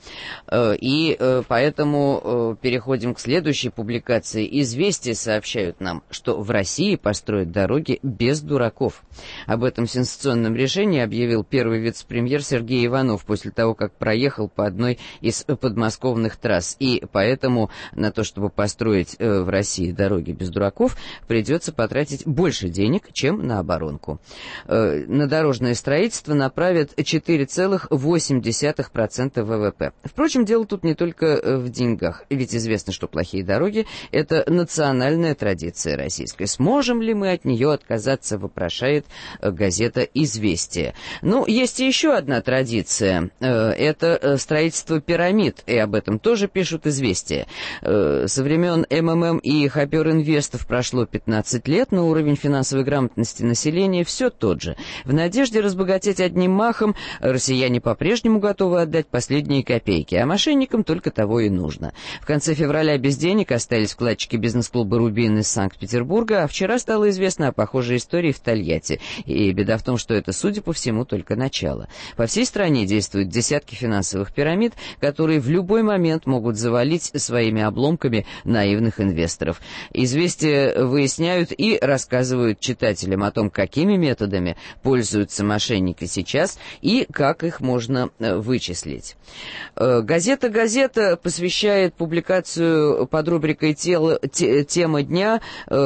И поэтому переходим к следующей публикации. «Известия» сообщают нам, что в России построят дороги без дураков. Об этом сенсационном решении объявил первый вице-премьер Сергей Иванов после того, как проехал по одной из подмосковных трасс. И поэтому на то, чтобы построить в России дороги без дураков, придется Придется потратить больше денег, чем на оборонку. На дорожное строительство направят четыре целых восемь десятых процента вэ вэ пэ. Впрочем, дело тут не только в деньгах, ведь известно, что плохие дороги – это национальная традиция российская. Сможем ли мы от нее отказаться, вопрошает газета «Известия». Ну, есть и еще одна традиция – это строительство пирамид, и об этом тоже пишут «Известия». Со времен эм эм эм и Хопер Инвестов прошло пятнадцать лет, но уровень финансовой грамотности населения все тот же. В надежде разбогатеть одним махом россияне по-прежнему готовы отдать последние копейки, а мошенникам только того и нужно. В конце февраля без денег остались вкладчики бизнес-клуба «Рубин» из Санкт-Петербурга, а вчера стало известно о похожей истории в Тольятти. И беда в том, что это, судя по всему, только начало. По всей стране действуют десятки финансовых пирамид, которые в любой момент могут завалить своими обломками наивных инвесторов. Известия выясняют и рассказывают читателям о том, какими методами пользуются мошенники сейчас и как их можно вычислить. Газета «Газета» посвящает публикацию под рубрикой «Тема дня»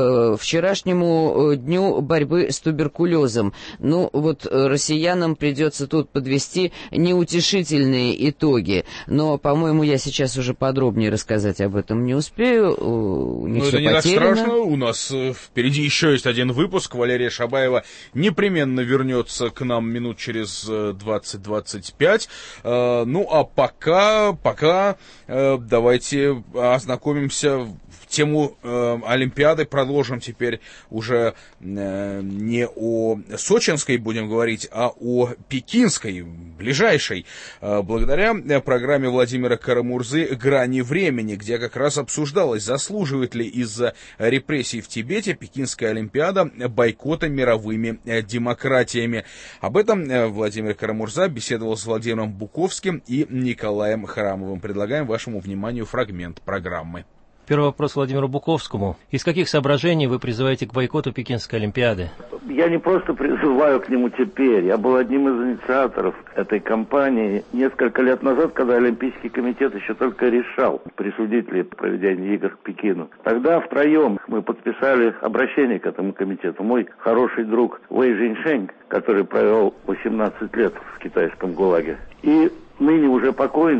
вчерашнему дню борьбы с туберкулезом. Ну, вот россиянам придется тут подвести неутешительные итоги, но, по-моему, я сейчас уже подробнее рассказать об этом не успею. Не ну, все это не потеряно. Так страшно, у нас впереди еще есть один выпуск. Валерия Шабаева непременно вернется к нам минут через двадцать-двадцать пять. Ну, а пока, пока давайте ознакомимся в тему э, Олимпиады, продолжим теперь уже э, не о сочинской будем говорить, а о пекинской, ближайшей, э, благодаря программе Владимира Карамурзы «Грани времени», где как раз обсуждалось, заслуживает ли из-за репрессий в Тибете Пекинская Олимпиада бойкота мировыми э, демократиями. Об этом э, Владимир Карамурза беседовал с Владимиром Буковским и Николаем Храмовым. Предлагаем вашему вниманию фрагмент программы. Первый вопрос Владимиру Буковскому. Из каких соображений вы призываете к бойкоту Пекинской Олимпиады? Я не просто призываю к нему теперь. Я был одним из инициаторов этой кампании несколько лет назад, когда Олимпийский комитет еще только решал, присудить ли проведение игр к Пекину. Тогда втроем мы подписали обращение к этому комитету. Мой хороший друг Вэй Жиньшень, который провел восемнадцать лет в китайском ГУЛАГе, и ныне уже покойный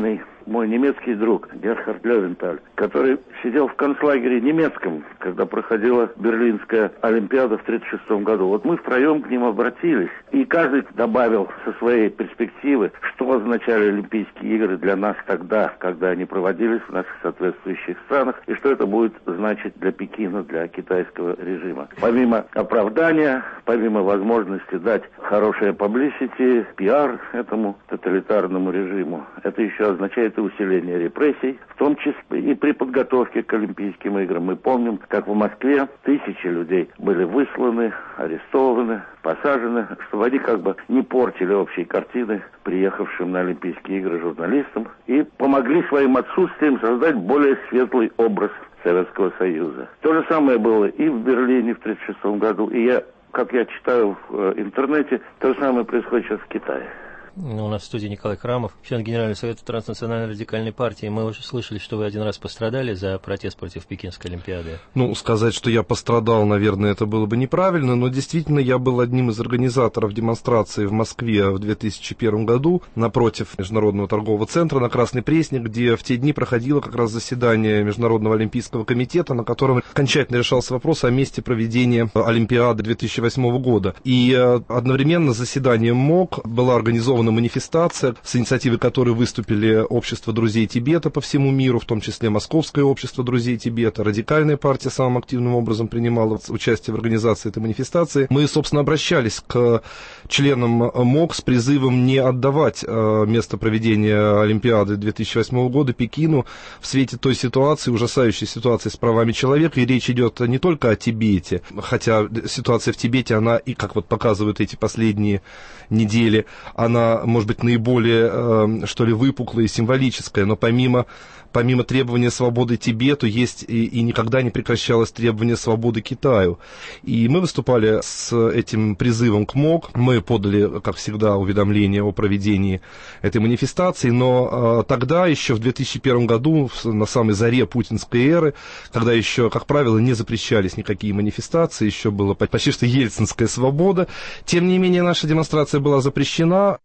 мой немецкий друг Герхард Левенталь, который сидел в концлагере немецком, когда проходила Берлинская Олимпиада в тридцать шестом году. Вот мы втроем к ним обратились, и каждый добавил со своей перспективы, что означали Олимпийские игры для нас тогда, когда они проводились в наших соответствующих странах, и что это будет значить для Пекина, для китайского режима. Помимо оправдания, помимо возможности дать хорошее publicity, пиар этому тоталитарному режиму, это еще означает и усиление репрессий, в том числе и при подготовке к Олимпийским играм. Мы помним, как в Москве тысячи людей были высланы, арестованы, посажены, чтобы они как бы не портили общей картины приехавшим на Олимпийские игры журналистам и помогли своим отсутствием создать более светлый образ Советского Союза. То же самое было и в Берлине в тридцать шестом году, и я, как я читаю в интернете, то же самое происходит сейчас в Китае. У нас в студии Николай Храмов, член Генерального совета транснациональной радикальной партии. Мы уже слышали, что вы один раз пострадали за протест против Пекинской Олимпиады. Ну, сказать, что я пострадал, наверное, это было бы неправильно, но действительно я был одним из организаторов демонстрации в Москве в две тысячи первом году напротив Международного торгового центра на Красной Пресне, где в те дни проходило как раз заседание Международного олимпийского комитета, на котором окончательно решался вопрос о месте проведения Олимпиады две тысячи восьмого года. И одновременно с заседанием МОК была организована манифестация, с инициативой которой выступили Общество друзей Тибета по всему миру, в том числе Московское общество друзей Тибета, радикальная партия самым активным образом принимала участие в организации этой манифестации. Мы, собственно, обращались к членам МОК с призывом не отдавать место проведения Олимпиады две тысячи восьмого года Пекину в свете той ситуации, ужасающей ситуации с правами человека, и речь идет не только о Тибете, хотя ситуация в Тибете, она, и как вот показывают эти последние недели, она, может быть, наиболее, что ли, выпуклая и символическая, но помимо, помимо требования свободы Тибету есть и, и никогда не прекращалось требование свободы Китаю. И мы выступали с этим призывом к МОК, мы подали, как всегда, уведомление о проведении этой манифестации, но тогда, еще в две тысячи первом году, на самой заре путинской эры, когда еще, как правило, не запрещались никакие манифестации, еще была почти что ельцинская свобода, тем не менее наша демонстрация была запрещена.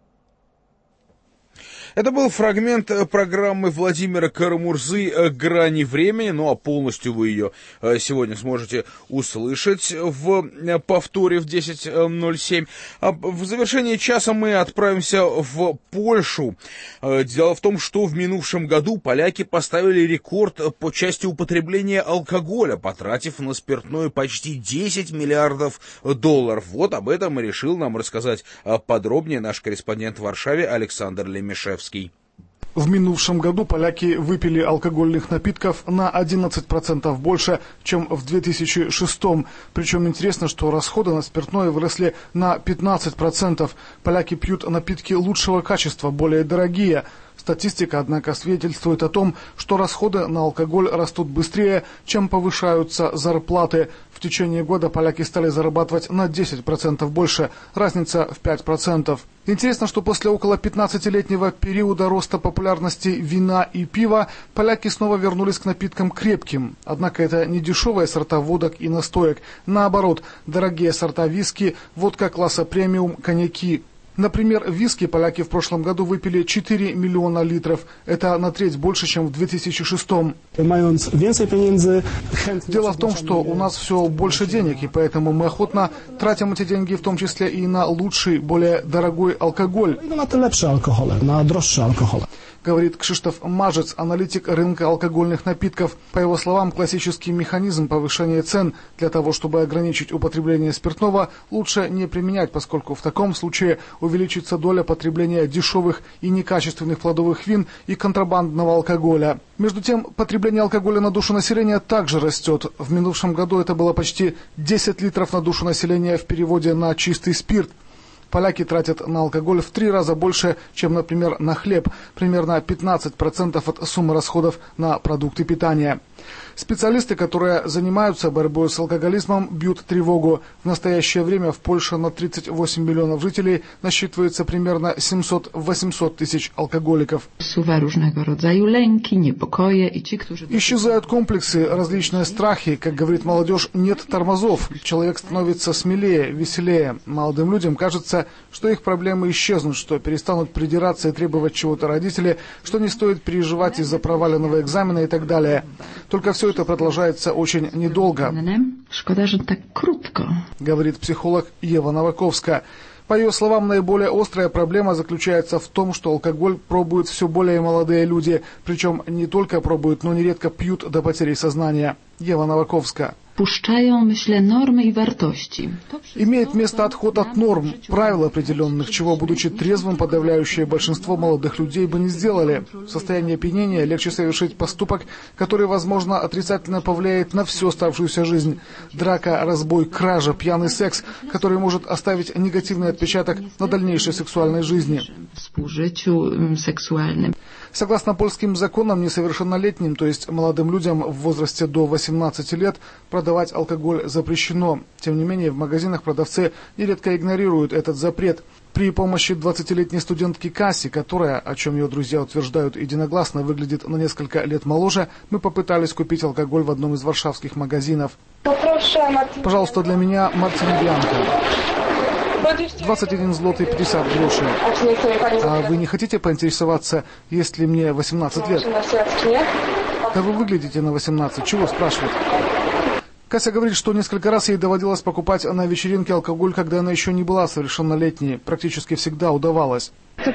Это был фрагмент программы Владимира Карамурзы «Грани времени», ну а полностью вы ее сегодня сможете услышать в повторе в десять ноль семь. В завершении часа мы отправимся в Польшу. Дело в том, что в минувшем году поляки поставили рекорд по части употребления алкоголя, потратив на спиртное почти десять миллиардов долларов. Вот об этом и решил нам рассказать подробнее наш корреспондент в Варшаве Александр Лемешевский. В минувшем году поляки выпили алкогольных напитков на одиннадцать процентов больше, чем в две тысячи шестом. Причем интересно, что расходы на спиртное выросли на пятнадцать процентов. Поляки пьют напитки лучшего качества, более дорогие. Статистика, однако, свидетельствует о том, что расходы на алкоголь растут быстрее, чем повышаются зарплаты. В течение года поляки стали зарабатывать на десять процентов больше, разница в пять процентов. Интересно, что после около пятнадцатилетнего периода роста популярности вина и пива, поляки снова вернулись к напиткам крепким. Однако это не дешевые сорта водок и настоек. Наоборот, дорогие сорта виски, водка класса премиум, коньяки. Например, виски поляки в прошлом году выпили четыре миллиона литров. Это на треть больше, чем в две тысячи шестом. Дело в том, что у нас все больше денег, и поэтому мы охотно тратим эти деньги, в том числе и на лучший, более дорогой алкоголь. Говорит Кшиштоф Мажец, аналитик рынка алкогольных напитков. По его словам, классический механизм повышения цен для того, чтобы ограничить употребление спиртного, лучше не применять, поскольку в таком случае увеличится доля потребления дешевых и некачественных плодовых вин и контрабандного алкоголя. Между тем, потребление алкоголя на душу населения также растет. В минувшем году это было почти десять литров на душу населения в переводе на чистый спирт. Поляки тратят на алкоголь в три раза больше, чем, например, на хлеб, примерно пятнадцать процентов от суммы расходов на продукты питания. Специалисты, которые занимаются борьбой с алкоголизмом, бьют тревогу. В настоящее время в Польше на тридцать восемь миллионов жителей насчитывается примерно семьсот-восемьсот тысяч алкоголиков. Исчезают комплексы, различные страхи. Как говорит молодежь, нет тормозов. Человек становится смелее, веселее. Молодым людям кажется, что их проблемы исчезнут, что перестанут придираться и требовать чего-то родители, что не стоит переживать из-за проваленного экзамена и так далее. Только все это продолжается очень недолго, говорит психолог Ева Новаковская. По ее словам, наиболее острая проблема заключается в том, что алкоголь пробуют все более молодые люди, причем не только пробуют, но нередко пьют до потери сознания. Ева Новаковская. Имеет место отход от норм, правил определенных, чего, будучи трезвым, подавляющее большинство молодых людей бы не сделали. В состоянии опьянения легче совершить поступок, который, возможно, отрицательно повлияет на всю оставшуюся жизнь. Драка, разбой, кража, пьяный секс, который может оставить негативный отпечаток на дальнейшей сексуальной жизни. Согласно польским законам, несовершеннолетним, то есть молодым людям в возрасте до восемнадцати лет, продавать алкоголь запрещено. Тем не менее, в магазинах продавцы нередко игнорируют этот запрет. При помощи двадцатилетней студентки Касси, которая, о чем ее друзья утверждают единогласно, выглядит на несколько лет моложе, мы попытались купить алкоголь в одном из варшавских магазинов. Пожалуйста, для меня Мартин Бьянко. двадцать один злотый пятьдесят грошей. А вы не хотите поинтересоваться, есть ли мне восемнадцать лет? Да вы выглядите на восемнадцать. Чего спрашивать? Кася говорит, что несколько раз ей доводилось покупать на вечеринке алкоголь, когда она еще не была совершеннолетней. Практически всегда удавалось.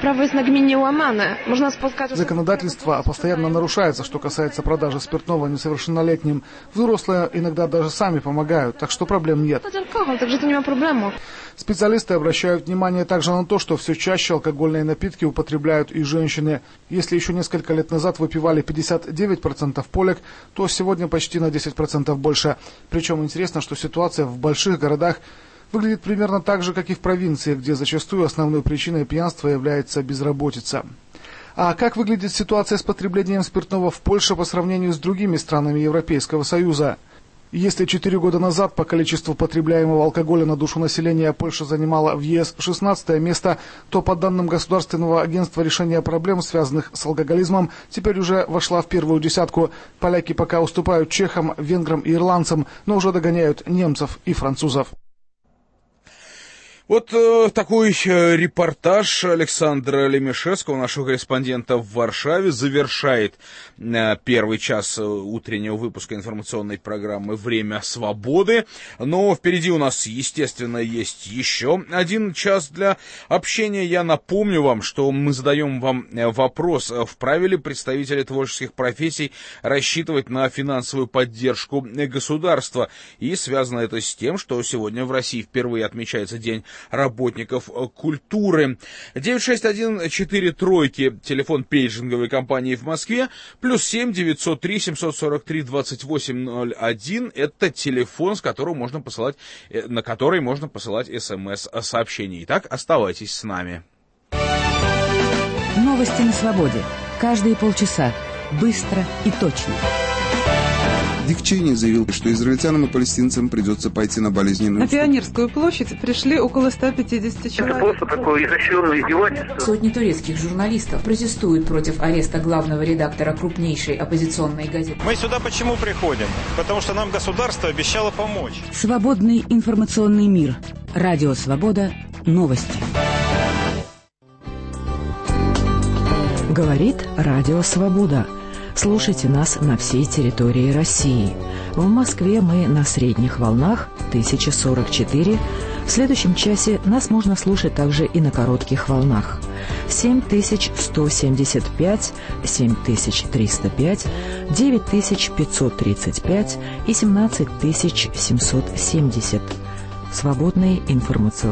Законодательство постоянно нарушается, что касается продажи спиртного несовершеннолетним. Взрослые иногда даже сами помогают, так что проблем нет. Специалисты обращают внимание также на то, что все чаще алкогольные напитки употребляют и женщины. Если еще несколько лет назад выпивали пятьдесят девять процентов полек, то сегодня почти на десять процентов больше. Причем интересно, что ситуация в больших городах выглядит примерно так же, как и в провинции, где зачастую основной причиной пьянства является безработица. А как выглядит ситуация с потреблением спиртного в Польше по сравнению с другими странами Европейского Союза? Если четыре года назад по количеству потребляемого алкоголя на душу населения Польша занимала в ЕС шестнадцатое место, то по данным Государственного агентства решения проблем, связанных с алкоголизмом, теперь уже вошла в первую десятку. Поляки пока уступают чехам, венграм и ирландцам, но уже догоняют немцев и французов. Вот э, такой э, репортаж Александра Лемешевского, нашего корреспондента в Варшаве, завершает э, первый час э, утреннего выпуска информационной программы «Время свободы». Но впереди у нас, естественно, есть еще один час для общения. Я напомню вам, что мы задаем вам вопрос, вправе ли представители творческих профессий рассчитывать на финансовую поддержку государства. И связано это с тем, что сегодня в России впервые отмечается День работников культуры. девять шесть один четыре тройки, телефон пейджинговой компании в Москве, плюс семь девятьсот три семьсот сорок три двадцать восемь ноль один, это телефон, с которого можно посылать, на который можно посылать смс-сообщения. Итак, оставайтесь с нами. Новости на свободе. Каждые полчаса. Быстро и точно. Дик Чейни заявил, что израильтянам и палестинцам придется пойти на болезненную... На Пионерскую площадь пришли около ста пятидесяти человек. Это просто такое изощренное издевательство. Сотни турецких журналистов протестуют против ареста главного редактора крупнейшей оппозиционной газеты. Мы сюда почему приходим? Потому что нам государство обещало помочь. Свободный информационный мир. Радио «Свобода». Новости. Говорит Радио «Свобода». Слушайте нас на всей территории России. В Москве мы на средних волнах тысяча сорок четыре. В следующем часе нас можно слушать также и на коротких волнах. семь тысяч сто семьдесят пять, семь тысяч триста пять, девять тысяч пятьсот тридцать пять и семнадцать тысяч семьсот семьдесят. Свободный информационный